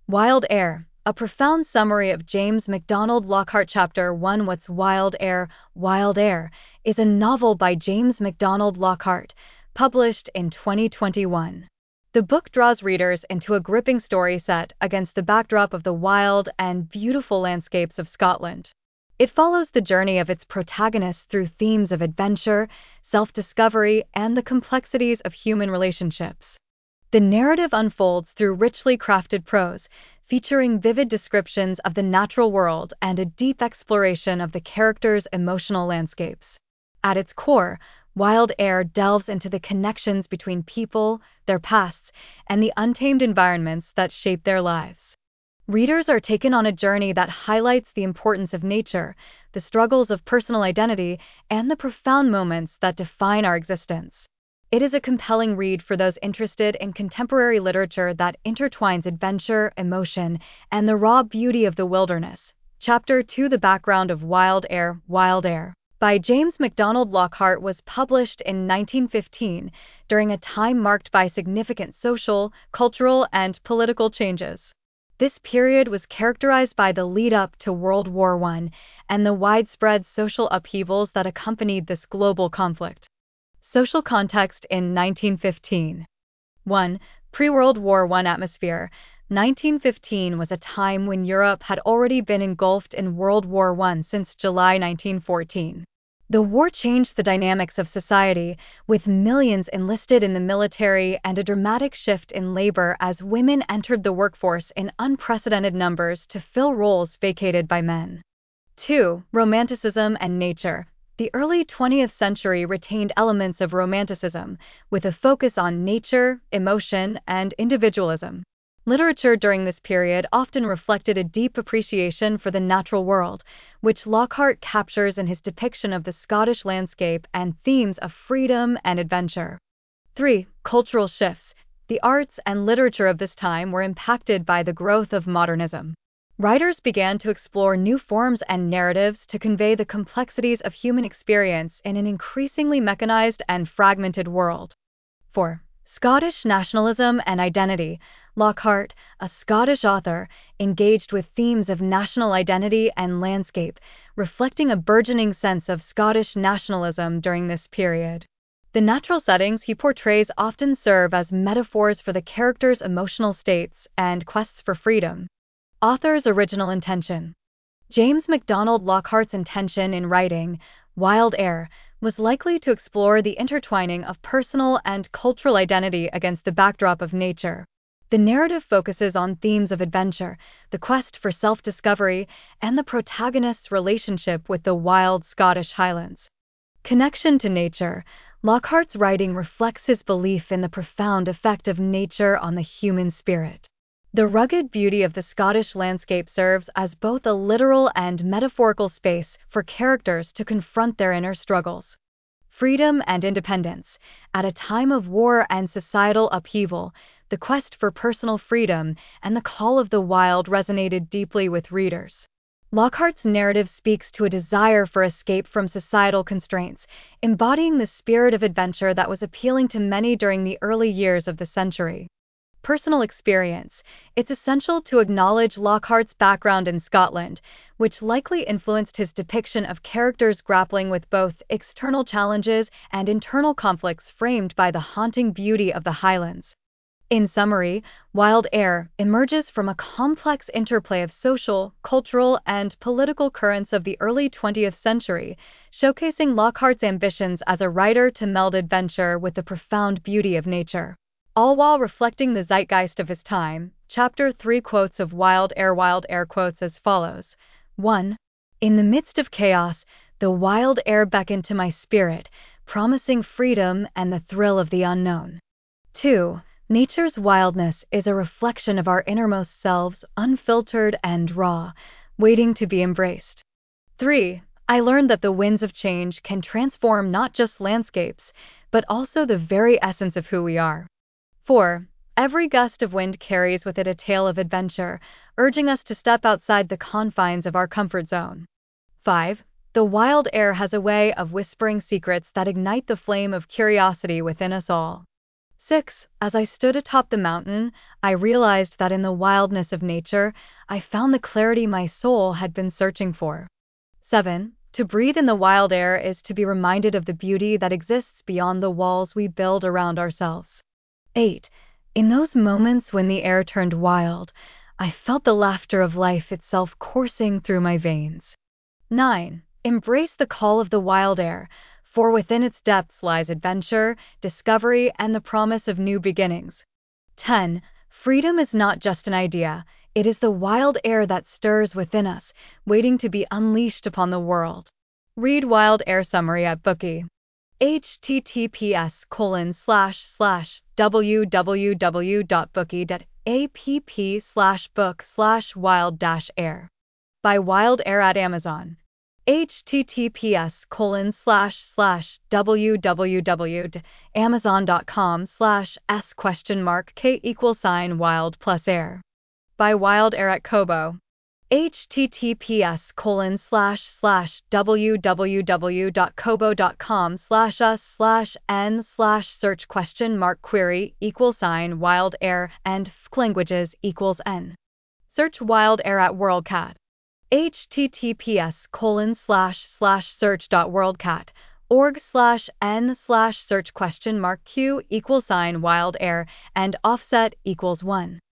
Wild Air, a profound summary of James MacDonald Lockhart. Chapter 1. What's Wild Air? Wild Air is a novel by James MacDonald Lockhart, published in 2021. The book draws readers into a gripping story set against the backdrop of the wild and beautiful landscapes of Scotland. It follows the journey of its protagonists through themes of adventure, self-discovery, and the complexities of human relationships. The narrative unfolds through richly crafted prose, featuring vivid descriptions of the natural world and a deep exploration of the characters' emotional landscapes. At its core, Wild Air delves into the connections between people, their pasts, and the untamed environments that shape their lives. Readers are taken on a journey that highlights the importance of nature, the struggles of personal identity, and the profound moments that define our existence. It is a compelling read for those interested in contemporary literature that intertwines adventure, emotion, and the raw beauty of the wilderness. Chapter 2. The background of Wild Air. Wild Air, by James MacDonald Lockhart, was published in 1915 during a time marked by significant social, cultural, and political changes. This period was characterized by the lead-up to World War I and the widespread social upheavals that accompanied this global conflict. Social context in 1915. 1. Pre-World War I atmosphere. 1915 was a time when Europe had already been engulfed in World War I since July 1914. The war changed the dynamics of society, with millions enlisted in the military and a dramatic shift in labor as women entered the workforce in unprecedented numbers to fill roles vacated by men. 2. Romanticism and nature. The early 20th century retained elements of Romanticism, with a focus on nature, emotion, and individualism. Literature during this period often reflected a deep appreciation for the natural world, which Lockhart captures in his depiction of the Scottish landscape and themes of freedom and adventure. 3. Cultural shifts. The arts and literature of this time were impacted by the growth of modernism. Writers began to explore new forms and narratives to convey the complexities of human experience in an increasingly mechanized and fragmented world. 4. Scottish nationalism and identity. Lockhart, a Scottish author, engaged with themes of national identity and landscape, reflecting a burgeoning sense of Scottish nationalism during this period. The natural settings he portrays often serve as metaphors for the characters' emotional states and quests for freedom. Author's original intention. James MacDonald Lockhart's intention in writing Wild Air was likely to explore the intertwining of personal and cultural identity against the backdrop of nature. The narrative focuses on themes of adventure, the quest for self-discovery, and the protagonist's relationship with the wild Scottish Highlands. Connection to nature. Lockhart's writing reflects his belief in the profound effect of nature on the human spirit. The rugged beauty of the Scottish landscape serves as both a literal and metaphorical space for characters to confront their inner struggles. Freedom and independence. At a time of war and societal upheaval, the quest for personal freedom and the call of the wild resonated deeply with readers. Lockhart's narrative speaks to a desire for escape from societal constraints, embodying the spirit of adventure that was appealing to many during the early years of the century. Personal experience. It's essential to acknowledge Lockhart's background in Scotland, which likely influenced his depiction of characters grappling with both external challenges and internal conflicts framed by the haunting beauty of the Highlands. In summary, Wild Air emerges from a complex interplay of social, cultural, and political currents of the early 20th century, showcasing Lockhart's ambitions as a writer to meld adventure with the profound beauty of nature, all while reflecting the zeitgeist of his time. Chapter 3. Quotes of Wild Air. Wild Air quotes as follows. 1. In the midst of chaos, the wild air beckoned to my spirit, promising freedom and the thrill of the unknown. 2. Nature's wildness is a reflection of our innermost selves, unfiltered and raw, waiting to be embraced. 3. I learned that the winds of change can transform not just landscapes, but also the very essence of who we are. 4. Every gust of wind carries with it a tale of adventure, urging us to step outside the confines of our comfort zone. 5. The wild air has a way of whispering secrets that ignite the flame of curiosity within us all. 6. As I stood atop the mountain, I realized that in the wildness of nature, I found the clarity my soul had been searching for. 7. To breathe in the wild air is to be reminded of the beauty that exists beyond the walls we build around ourselves. 8. In those moments when the air turned wild, I felt the laughter of life itself coursing through my veins. 9. Embrace the call of the wild air, for within its depths lies adventure, discovery, and the promise of new beginnings. 10. Freedom is not just an idea, it is the wild air that stirs within us, waiting to be unleashed upon the world. Read Wild Air Summary at Bookey. https://www.bookey.app/book/wild-air by Wild Air at Amazon. https://www.amazon.com/s?k=wild+air by Wild Air at Kobo. https://www.kobo.com/us/n/search?mark query=wild air and languages=n. Search Wild Air at WorldCat. https://search.worldcat.org/n/search?mark q=wild air and offset=1.